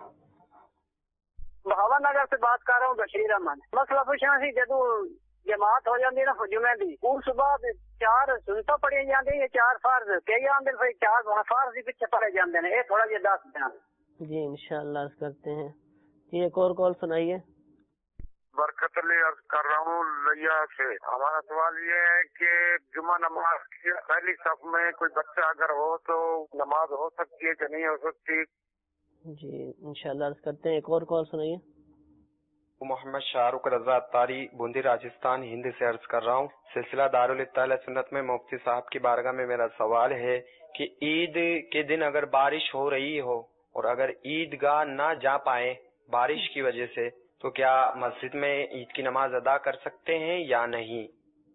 بہاوا نگر سے بات کر رہا ہوں, بشیر احمد. مسئلہ پوچھنا سی, جدو جماعت ہو جاتی نا جمعے دی, اس صبح چار سنتا پڑھی جاتی ہیں, چار فرض کئی آدھے پھر چار فرض ہی پیچھے پڑے جاتے ہیں. یہ تھوڑا جہا دس دینا. جی انشاءاللہ کرتے ہیں. جی ایک اور کال سنائیے. برکت علی عرض کر رہا ہوں لیا سے. ہمارا سوال یہ ہے کہ جمعہ نماز کی پہلی صف میں کوئی بچہ اگر ہو تو نماز ہو سکتی ہے کہ نہیں ہو سکتی؟ جی انشاءاللہ عرض کرتے ہیں. ایک اور کال سنائیے. محمد شاہ رخ رضا اتاری بوندی راجستھان ہند سے عرض کر رہا ہوں. سلسلہ دارالطاعہ سنت میں مفتی صاحب کی بارگاہ میں میرا سوال ہے کہ عید کے دن اگر بارش ہو رہی ہو اور اگر عید گاہ نہ جا پائے بارش کی وجہ سے تو کیا مسجد میں عید کی نماز ادا کر سکتے ہیں یا نہیں؟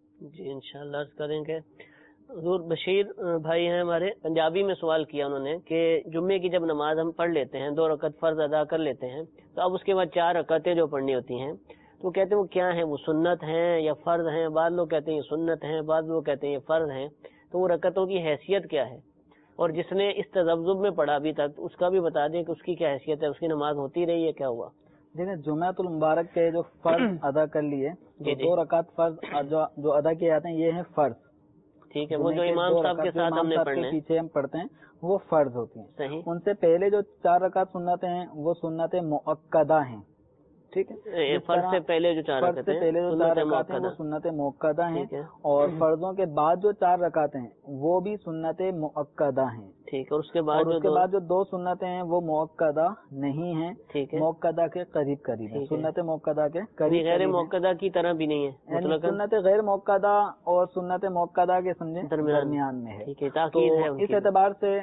جی انشاءاللہ عرض کریں گے. حضور بشیر بھائی ہیں ہمارے, پنجابی میں سوال کیا انہوں نے کہ جمعے کی جب نماز ہم پڑھ لیتے ہیں, دو رکعت فرض ادا کر لیتے ہیں, تو اب اس کے بعد چار رکعتیں جو پڑھنی ہوتی ہیں تو کہتے ہیں وہ کیا ہیں, وہ سنت ہیں یا فرض ہیں؟ بعض لوگ کہتے ہیں یہ سنت ہیں, بعض لوگ کہتے ہیں یہ فرض ہیں. تو وہ رکعتوں کی حیثیت کیا ہے؟ اور جس نے اس تذبذب میں پڑھا ابھی تک اس کا بھی بتا دیں کہ اس کی کیا حیثیت ہے, اس کی نماز ہوتی رہی ہے, کیا ہوا؟ دیکھیں جمعۃ المبارک کے جو فرض ادا کر لیے, دو رکعت فرض جو ادا کیے جاتے ہیں یہ ہیں فرض, ٹھیک ہے, وہ جو امام صاحب کے ساتھ ہم نے پڑھنے پیچھے ہم پڑھتے ہیں وہ فرض ہوتی ہیں. صحیح. ان سے پہلے جو چار رکعت سنتیں ہیں وہ سنت مؤکدہ ہیں, ٹھیک ہے, فرض سے پہلے جو چار رکعتیں ہیں پہلے جو چار رکعتیں ہیں وہ سنت مؤکدہ ہیں, اور فرضوں کے بعد جو چار رکعتیں ہیں وہ بھی سنت مؤکدہ ہیں, ٹھیک ہے. اور اس کے بعد اس کے بعد جو دو سنتیں ہیں وہ مؤکدہ نہیں ہیں, ٹھیک ہے, مؤکدہ کے قریب قریب ہیں, سنت مؤکدہ کے قریب, غیر مؤکدہ کی طرح بھی نہیں ہے, سنت غیر مؤکدہ اور سنت مؤکدہ کے سمجھیں درمیان میں ہے. تو اس اعتبار سے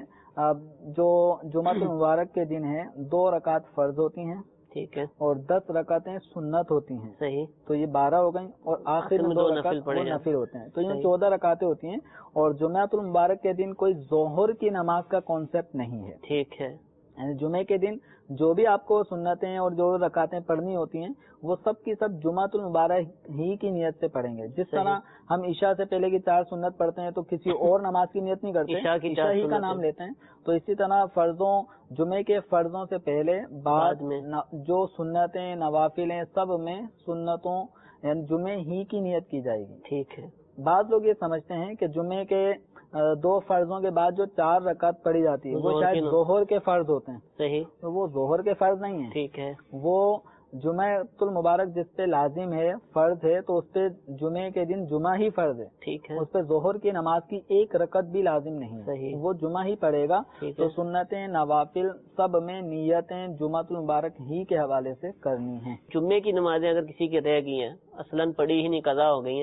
جو جمعۃ المبارک کے دن ہے دو رکعت فرض ہوتی ہیں, ٹھیک ہے, اور دس رکعتیں سنت ہوتی ہیں, صحیح, تو یہ بارہ ہو گئیں, اور آخر میں دو رکعت وہ نفل ہوتے ہیں, تو یہ چودہ رکعتیں ہوتی ہیں. اور جمعۃ المبارک کے دن کوئی ظہر کی نماز کا کانسیپٹ نہیں ہے, ٹھیک ہے, یعنی جمعے کے دن جو بھی آپ کو سنتیں اور جو رکعتیں پڑھنی ہوتی ہیں وہ سب کی سب جمعۃ المبارک ہی کی نیت سے پڑھیں گے. جس طرح ہم عشاء سے پہلے کی چار سنت پڑھتے ہیں تو کسی اور نماز کی نیت نہیں کرتے, عشاء ہی کا نام لیتے ہیں, تو اسی طرح فرضوں جمعے کے فرضوں سے پہلے بعد میں جو سنتیں نوافلیں سب میں سنتوں یعنی جمعے ہی کی نیت کی جائے گی, ٹھیک ہے. بعض لوگ یہ سمجھتے ہیں کہ جمعے کے دو فرضوں کے بعد جو چار رکعت پڑھی جاتی ہے وہ شاید ظہر کے فرض ہوتے ہیں, صحیح, تو وہ ظہر کے فرض نہیں ہیں, ٹھیک ہے. وہ جمعۃ المبارک جس پہ لازم ہے فرض ہے تو اس پہ جمعے کے دن جمعہ ہی فرض ہے, ٹھیک ہے, اس پہ ظہر کی نماز کی ایک رکعت بھی لازم نہیں, صحیح, وہ جمعہ ہی پڑھے گا. تو سنتیں نوافل سب میں نیتیں جمعۃ المبارک ہی کے حوالے سے کرنی ہیں. جمعے کی نمازیں اگر کسی کی رہ گئی ہیں, اصلاً پڑھی ہی نہیں قضا ہو گئی ہیں,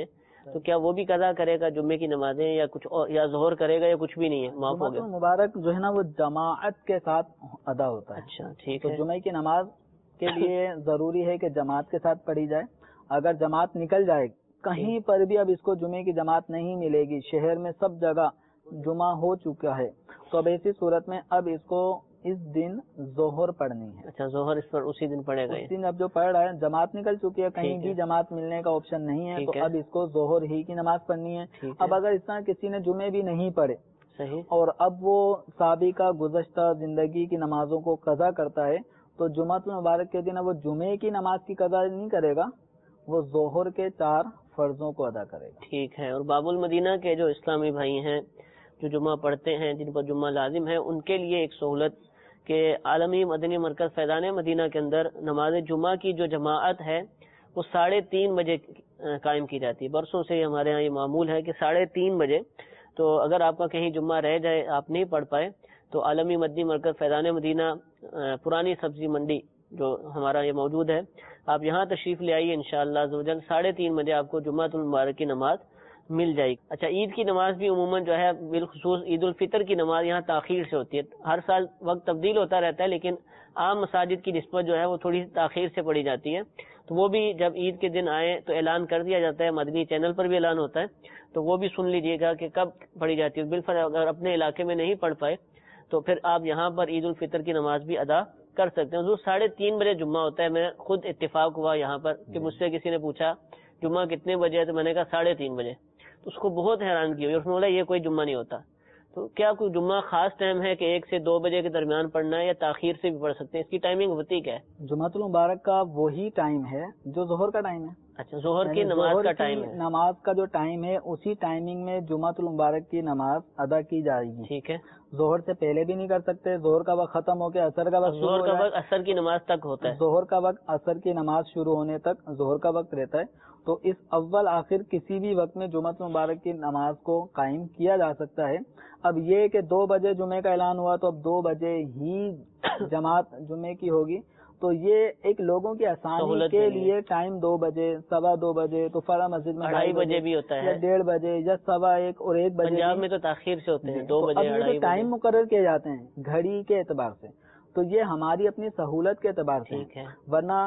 تو کیا وہ بھی قضا کرے گا جمعے کی نمازیں یا کچھ اور، یا ظہر کرے گا یا کچھ بھی نہیں ہے معاف ہو گیا؟ مبارک جو ہے نا وہ جماعت کے ساتھ ادا ہوتا ہے. اچھا ٹھیک تو ہے. جمعے کی نماز کے لیے ضروری ہے کہ جماعت کے ساتھ پڑھی جائے. اگر جماعت نکل جائے کہیں پر بھی، اب اس کو جمعے کی جماعت نہیں ملے گی، شہر میں سب جگہ جمعہ ہو چکا ہے، تو اب ایسی صورت میں اب اس کو اس دن ظہر پڑھنی ہے. اچھا ظہر اس پر اسی دن پڑے گا. اس دن اب جو پڑھ رہا ہے جماعت نکل چکی ہے، کہیں بھی جماعت ملنے کا آپشن نہیں ہے، تو اب اس کو ظہر ہی کی نماز پڑھنی ہے. اب اگر اس طرح کسی نے جمعے بھی نہیں پڑھے اور اب وہ سابقہ گزشتہ زندگی کی نمازوں کو قضا کرتا ہے، تو جمعۃ المبارک کے دن اب وہ جمعے کی نماز کی قضا نہیں کرے گا، وہ ظہر کے چار فرضوں کو ادا کرے گا. ٹھیک ہے. اور باب المدینہ کے جو اسلامی بھائی ہیں جو جمعہ پڑھتے ہیں، جن پر جمعہ لازم ہے، ان کے لیے ایک سہولت کہ عالمی مدنی مرکز فیضان مدینہ کے اندر نماز جمعہ کی جو جماعت ہے وہ ساڑھے تین بجے قائم کی جاتی ہے. برسوں سے ہمارے یہاں یہ معمول ہے کہ ساڑھے تین بجے، تو اگر آپ کا کہیں جمعہ رہ جائے، آپ نہیں پڑھ پائے، تو عالمی مدنی مرکز فیضان مدینہ پرانی سبزی منڈی جو ہمارا یہ موجود ہے، آپ یہاں تشریف لے آئیے انشاءاللہ عزوجل. ساڑھے تین بجے آپ کو جمعہ المبارک کی نماز مل جائے گی. اچھا، عید کی نماز بھی عموماً جو ہے بالخصوص عید الفطر کی نماز یہاں تاخیر سے ہوتی ہے. ہر سال وقت تبدیل ہوتا رہتا ہے، لیکن عام مساجد کی نسبت جو ہے وہ تھوڑی تاخیر سے پڑھی جاتی ہے. تو وہ بھی جب عید کے دن آئے تو اعلان کر دیا جاتا ہے، مدنی چینل پر بھی اعلان ہوتا ہے، تو وہ بھی سن لیجئے گا کہ کب پڑھی جاتی ہے. بالفرض اگر اپنے علاقے میں نہیں پڑھ پائے تو پھر آپ یہاں پر عید الفطر کی نماز بھی ادا کر سکتے ہیں. حضور ساڑھے تین بجے جمعہ ہوتا ہے. میں خود اتفاق ہوا یہاں پر کہ مجھ سے کسی نے پوچھا جمعہ کتنے بجے ہے، تو میں نے کہا ساڑھے تین بجے. تو اس کو بہت حیران کی ہوئی، اس نے بولا یہ کوئی جمعہ نہیں ہوتا. تو کیا کوئی جمعہ خاص ٹائم ہے کہ ایک سے دو بجے کے درمیان پڑھنا ہے یا تاخیر سے بھی پڑھ سکتے ہیں؟ اس کی ٹائمنگ ہوتی کیا ہے؟ جمعۃ المبارک کا وہی ٹائم ہے جو ظہر کا ٹائم ہے. اچھا، ظہر کی نماز کا ٹائم ہے. نماز کا جو ٹائم ہے اسی ٹائمنگ میں جمعۃ المبارک کی نماز ادا کی جائے گی. ٹھیک ہے. ظہر سے پہلے بھی نہیں کر سکتے. ظہر کا وقت ختم ہو کے اثر کا وقت ظہر کا وقت اثر کی نماز تک ہوتا ہے. ظہر کا وقت اثر کی نماز شروع ہونے تک ظہر کا وقت رہتا ہے. تو اس اول آخر کسی بھی وقت میں جمعۃ مبارک کی نماز کو قائم کیا جا سکتا ہے. اب یہ کہ دو بجے جمعے کا اعلان ہوا تو اب دو بجے ہی جماعت جمعے کی ہوگی، تو یہ ایک لوگوں کی آسانی کے لیے ٹائم دو بجے، سوا دو بجے، تو فرا مسجد میں ڈھائی بجے بھی ہوتا ہے، ڈیڑھ بجے یا سوا ایک اور ایک بجے. پنجاب میں تو تاخیر سے ہوتے ہیں، دو بجے اب یہ ٹائم مقرر کیے جاتے ہیں گھڑی کے اعتبار سے، تو یہ ہماری اپنی سہولت کے اعتبار سے ہے. ورنہ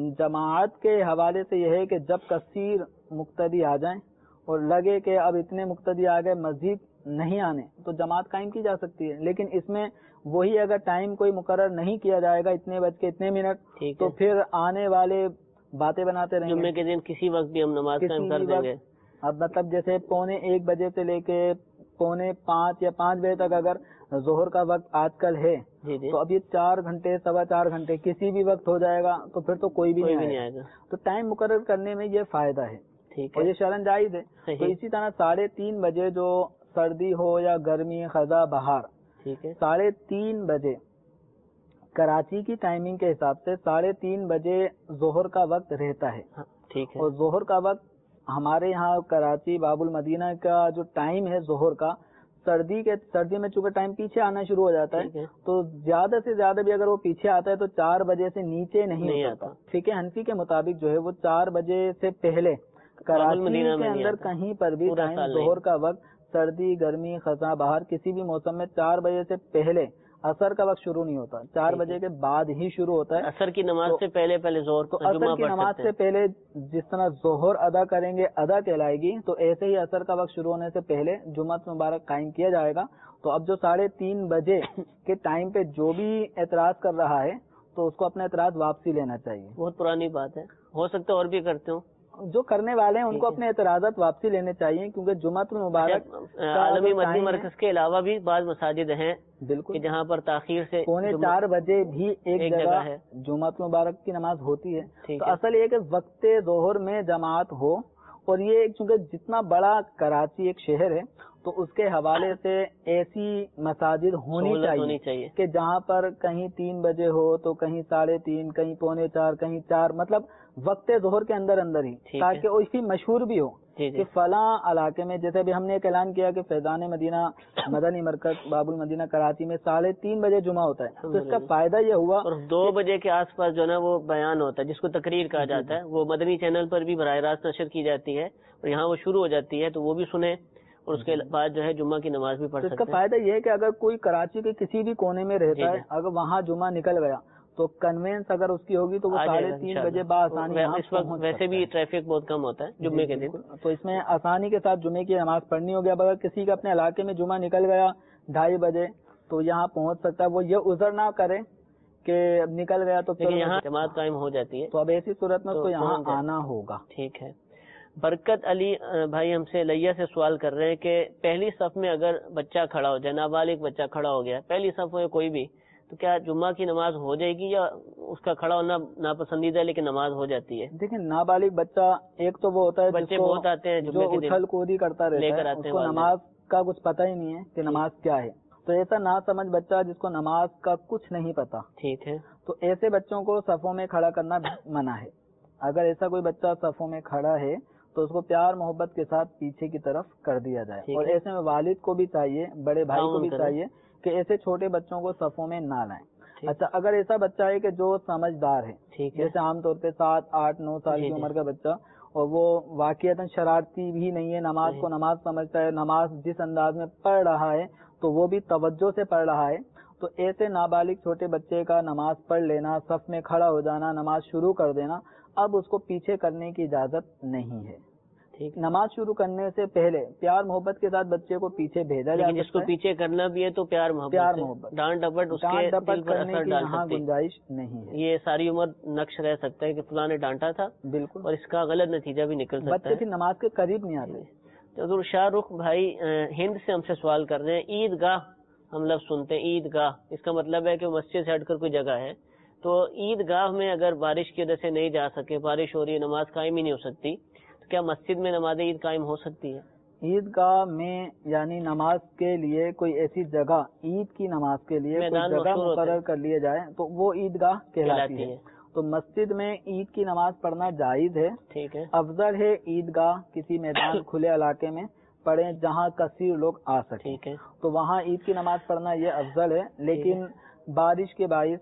جماعت کے حوالے سے یہ ہے کہ جب کثیر مقتدی آ جائیں اور لگے کہ اب اتنے مقتدی آ گئے مزید نہیں آنے، تو جماعت قائم کی جا سکتی ہے. لیکن اس میں وہی اگر ٹائم کوئی مقرر نہیں کیا جائے گا اتنے بج کے اتنے منٹ، تو پھر آنے والے باتیں بناتے رہیں گے. جمعے کے دن کسی وقت بھی ہم نماز قائم کر دیں گے. اب مطلب جیسے پونے ایک بجے سے لے کے پونے پانچ یا پانچ بجے تک اگر ظہر کا وقت آج کل ہے، تو اب یہ چار گھنٹے سوا چار گھنٹے کسی بھی وقت ہو جائے گا، تو پھر تو کوئی بھی نہیں آئے گا. تو ٹائم مقرر کرنے میں یہ فائدہ ہے اور یہ شرعاً جائز ہے. تو اسی طرح ساڑھے تین بجے جو سردی ہو یا گرمی خزاں بہار، ساڑھے تین بجے کراچی کی ٹائمنگ کے حساب سے ساڑھے تین بجے ظہر کا وقت رہتا ہے. ٹھیک ہے. اور ظہر کا وقت ہمارے یہاں کراچی باب المدینہ کا جو ٹائم ہے ظہر کا، سردی کے سردی میں چونکہ ٹائم پیچھے آنا شروع ہو جاتا ہے، تو زیادہ سے زیادہ بھی اگر وہ پیچھے آتا ہے تو چار بجے سے نیچے نہیں آتا. ٹھیک ہے. حنفی کے مطابق جو ہے وہ چار بجے سے پہلے کراچی کے اندر کہیں پر بھی ٹائم ظہر کا وقت سردی گرمی خزاں بہار کسی بھی موسم میں چار بجے سے پہلے اثر کا وقت شروع نہیں ہوتا، چار بجے کے بعد ہی شروع ہوتا ہے. اثر کی نماز سے پہلے پہلے ظہر تو اثر کی نماز سے پہلے جس طرح ظہر ادا کریں گے ادا کہلائے گی، تو ایسے ہی اثر کا وقت شروع ہونے سے پہلے جمعہ مبارک قائم کیا جائے گا. تو اب جو ساڑھے تین بجے کے ٹائم پہ جو بھی اعتراض کر رہا ہے تو اس کو اپنا اعتراض واپسی لینا چاہیے. بہت پرانی بات ہے، ہو سکتا ہے اور بھی کرتے ہوں. جو کرنے والے ہیں ان کو اپنے اعتراضات واپسی لینے چاہیے، کیونکہ جمعہ المبارک عالمی مدنی مرکز کے علاوہ بھی بعض مساجد ہیں بالکل جہاں پر تاخیر سے پونے چار بجے بھی ایک جگہ ہے جمعہ المبارک کی نماز ہوتی ہے. تو اصل یہ کہ وقت ظہر میں جماعت ہو، اور یہ چونکہ جتنا بڑا کراچی ایک شہر ہے تو اس کے حوالے سے ایسی مساجد ہونی چاہیے, چاہیے کہ جہاں پر کہیں تین بجے ہو تو کہیں ساڑھے تین, کہیں پونے چار, کہیں چار, مطلب وقت ظہر کے اندر اندر ہی, تاکہ اسی مشہور بھی ہو جی جی کہ فلاں علاقے میں، جیسے ابھی ہم نے ایک اعلان کیا کہ فیضان مدینہ مدنی مرکز باب المدینہ کراچی میں ساڑھے تین بجے جمعہ ہوتا ہے، تو اس کا فائدہ یہ ہوا اور دو بجے کے آس پاس جو ہے نا وہ بیان ہوتا ہے جس کو تقریر کہا جاتا ہے، وہ مدنی چینل پر بھی براہ راست نشر کی جاتی ہے اور یہاں وہ شروع ہو جاتی ہے، تو وہ بھی سنیں اور اس کے بعد جو ہے جمعہ کی نماز بھی پڑھ تو سکتے اس کا فائدہ یہ ہے کہ اگر کوئی کراچی کے کسی بھی کونے میں رہتا ہے، اگر وہاں جمعہ نکل گیا تو کنوینس اگر اس کی ہوگی تو وہ ساڑھے تین بجے بآسانی یہاں اس وقت پہنچ ویسے بھی سکتا ہے۔ ٹریفک بہت کم ہوتا ہے جمعے کے دن، تو اس میں آسانی کے ساتھ جمعے کی نماز پڑھنی ہوگی۔ اب اگر کسی کا اپنے علاقے میں جمعہ نکل گیا ڈھائی بجے تو یہاں پہنچ سکتا ہے، وہ یہ عذر نہ کرے کہ نکل گیا تو لیکن یہاں جماعت قائم ہو جاتی ہے، تو اب ایسی صورت میں اس کو یہاں آنا ہوگا۔ ٹھیک ہے۔ برکت علی بھائی ہم سے لیا سے سوال کر رہے ہیں کہ پہلی صف میں اگر بچہ کھڑا ہو جائے، نابالغ بچہ کھڑا ہو گیا پہلی صف میں کوئی بھی، تو کیا جمعہ کی نماز ہو جائے گی یا اس کا کھڑا ہونا ناپسندیدہ ہے لیکن نماز ہو جاتی ہے؟ دیکھیں نابالغ بچہ ایک تو وہ ہوتا ہے بچے بہت آتے ہیں جو اچھل کودی کرتا رہتا ہے، اس کو نماز کا کچھ پتہ ہی نہیں ہے کہ نماز کیا ہے، تو ایسا نہ سمجھ بچہ جس کو نماز کا کچھ نہیں پتا، ٹھیک ہے، تو ایسے بچوں کو صفوں میں کھڑا کرنا منع ہے۔ اگر ایسا کوئی بچہ صفوں میں کھڑا ہے تو اس کو پیار محبت کے ساتھ پیچھے کی طرف کر دیا جائے، اور ایسے میں والد کو بھی چاہیے، بڑے بھائی کو بھی چاہیے کہ ایسے چھوٹے بچوں کو صفوں میں نہ لائیں۔ اچھا اگر ایسا بچہ ہے کہ جو سمجھدار ہے، جیسے عام طور پہ سات آٹھ نو سال کی عمر کا بچہ، اور وہ واقعتاً شرارتی بھی نہیں ہے، نماز کو نماز سمجھتا ہے، نماز جس انداز میں پڑھ رہا ہے تو وہ بھی توجہ سے پڑھ رہا ہے، تو ایسے نابالغ چھوٹے بچے کا نماز پڑھ لینا، صف میں کھڑا ہو جانا، نماز شروع کر دینا، اب اس کو پیچھے کرنے کی اجازت نہیں ہے۔ ٹھیک، نماز شروع کرنے سے پہلے پیار محبت کے ساتھ بچے کو پیچھے بھیجا جا سکتا ہے، جس کو پیچھے کرنا بھی ہے تو پیار محبت پیار محبت ڈانٹ ڈپٹ اس کے دل پر اثر ڈال یہاں گنجائش نہیں ہے، یہ ساری عمر نقش رہ سکتا ہے کہ فلاں نے ڈانٹا تھا، بالکل، اور اس کا غلط نتیجہ بھی نکل سکتا ہے، بچے پھر نماز کے قریب نہیں آتے۔ حضور شاہ رخ بھائی ہند سے ہم سے سوال کر رہے ہیں، عید گاہ ہم لفظ سنتے ہیں، عید گاہ اس کا مطلب ہے کہ مسجد سے ہٹ کر کوئی جگہ ہے، تو عید گاہ میں اگر بارش کی وجہ سے نہیں جا سکے، بارش ہو رہی ہے، نماز قائم ہی نہیں ہو سکتی، تو کیا مسجد میں نماز عید قائم ہو سکتی ہے؟ عید گاہ میں یعنی نماز کے لیے کوئی ایسی جگہ، عید کی نماز کے لیے کوئی جگہ مقرر کر لیے جائے تو وہ عید گاہ کہلاتی ہے، تو مسجد میں عید کی نماز پڑھنا جائز ہے، ٹھیک ہے، افضل ہے عید گاہ کسی میدان کھلے علاقے میں پڑھیں جہاں کثیر لوگ آ سکیں، ٹھیک ہے، تو وہاں عید کی نماز پڑھنا یہ افضل ہے، لیکن بارش کے باعث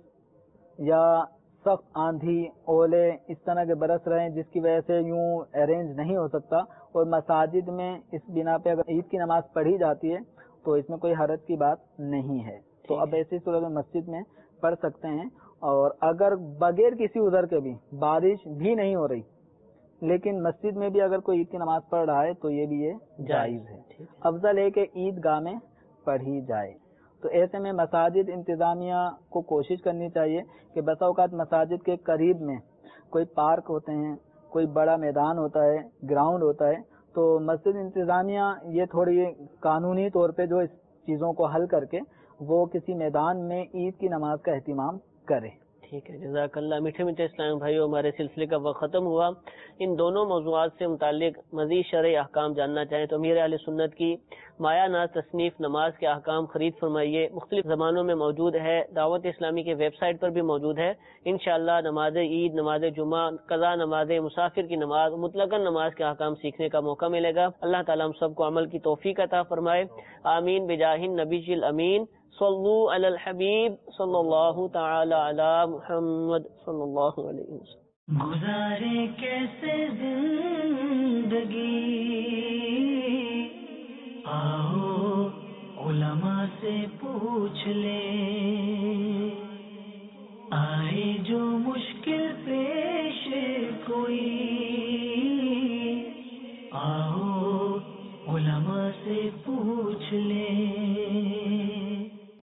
یا سخت آندھی اولے اس طرح کے برس رہے ہیں جس کی وجہ سے یوں ارینج نہیں ہو سکتا، اور مساجد میں اس بنا پہ اگر عید کی نماز پڑھی جاتی ہے تو اس میں کوئی حرج کی بات نہیں ہے، تو اب ایسی صورت میں مسجد میں پڑھ سکتے ہیں، اور اگر بغیر کسی عذر کے بھی بارش بھی نہیں ہو رہی لیکن مسجد میں بھی اگر کوئی عید کی نماز پڑھ رہا ہے تو یہ بھی یہ جائز ہے، افضل ہے کہ عید گاہ میں پڑھی جائے۔ تو ایسے میں مساجد انتظامیہ کو کوشش کرنی چاہیے کہ بسا اوقات مساجد کے قریب میں کوئی پارک ہوتے ہیں، کوئی بڑا میدان ہوتا ہے، گراؤنڈ ہوتا ہے، تو مسجد انتظامیہ یہ تھوڑی قانونی طور پہ جو اس چیزوں کو حل کر کے وہ کسی میدان میں عید کی نماز کا اہتمام کرے۔ ٹھیک ہے، جزاک اللہ۔ میٹھے میٹھے اسلام بھائیو، ہمارے سلسلے کا وقت ختم ہوا۔ ان دونوں موضوعات سے متعلق مزید شرعی احکام جاننا چاہیں تو امیر اہل سنت کی مایہ ناز تصنیف نماز کے احکام خرید فرمائیے، مختلف زبانوں میں موجود ہے، دعوت اسلامی کے ویب سائٹ پر بھی موجود ہے۔ انشاءاللہ نماز عید، نماز جمعہ، قضا نماز، مسافر کی نماز، مطلقاً نماز کے احکام سیکھنے کا موقع ملے گا۔ اللہ تعالیٰ ہم سب کو عمل کی توفیق عطا فرمائے، آمین بجاہ النبی الامین۔ صلو علی الحبیب صلی اللہ تعالی علی محمد صلی اللہ علیہ وسلم۔ گزارے کیسے زندگی، آؤ علماء سے پوچھ لیں۔